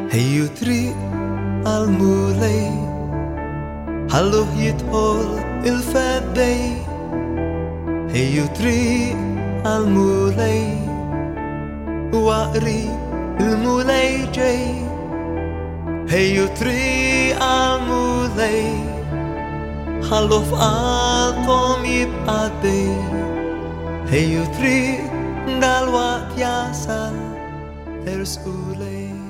هيتري المولي هلو يدخل الفدي هيتري المولي وقري المولي جاي هيتري المولي هلو فالكم يبقى دي هيتري دالوات ياسal Terus ulai